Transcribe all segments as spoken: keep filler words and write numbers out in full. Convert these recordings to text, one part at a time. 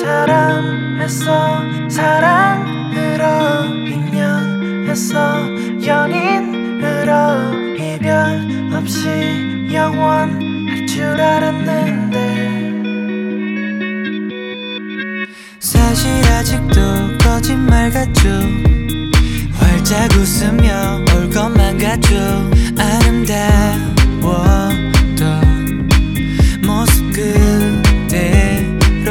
사랑했어 사랑으로 인연했어 연인으로 이별 없이 영원할 줄 알았는데 사실 아직도 거짓말 같죠. 활짝 웃으며 올 것만 같죠. 아름다웠던 모습 그대로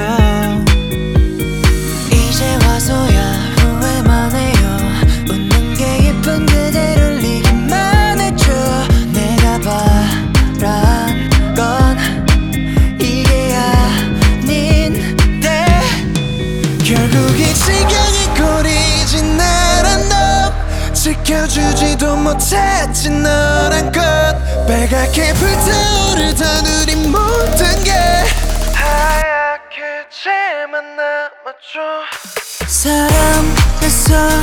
이제 와서야 후회만 해요. 웃는 게 예쁜 그대를 이기만 했죠. 내가 바란 건 이게 아닌데 결국 이 지경이 꼴이지 나란 너 지켜주지도 못했지 너란 것 빨갛게 불타오르던 우리 모든 게 하얗게 쟤만 남았죠. 사랑했어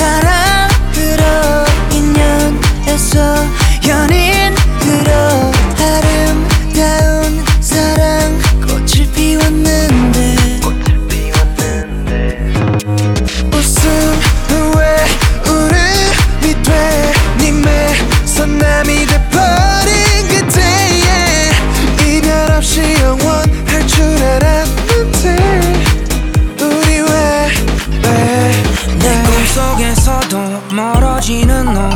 사랑으로 인연했어 연인으로 아름다운 사랑 꽃을 피웠는데 꽃을 피웠는데 웃음 후에 울음이 돼 님의 선남이 돼버린 그때에 이별 없이 영원할 줄 알았는데 우리 왜 왜 내 꿈속에서도 멀어지는 너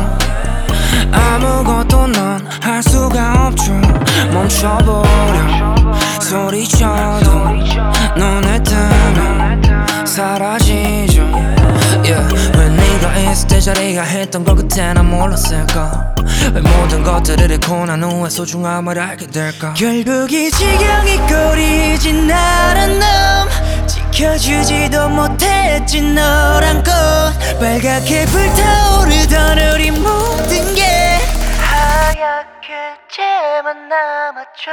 아무것도 넌 할 수가 없죠. 멈춰버려 소리쳐도 너네 때문에 사라지죠. yeah. 왜 네가 있을 때 자리가 했던 걸 그때 난 몰랐을까. 왜 모든 것들을 잃고 난 후에 소중함을 알게 될까. 결국 이 지경이 꼴이지 나란 놈 지켜주지도 못했지 너란 꽃 빨갛게 불타오르던 우리 모든 게 하얗게 쟤만 남았죠.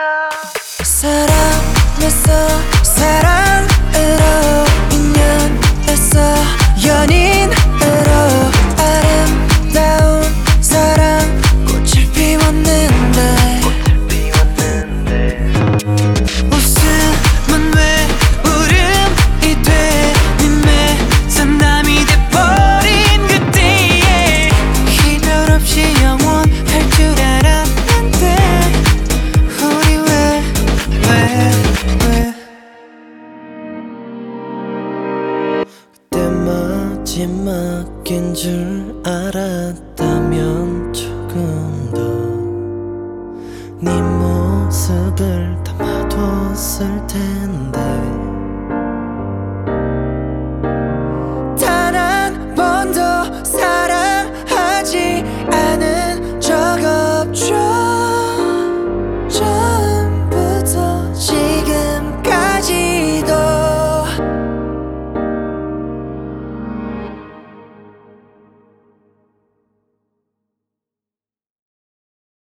사랑했어 사랑으로 인연했어 연인으로 아름다운 사랑 꽃을 피웠는데 꽃을 피웠는데 웃음은 왜 울음이 돼 님의 선남이 돼버린 그때에 이별 없이 영원할 줄 알았는데 우리 왜 왜 왜 그때 마지막인 줄 알았다면 조금 더 네 모습을 담아뒀을 텐데 단 한 번도 사랑하지 않은 적 없죠.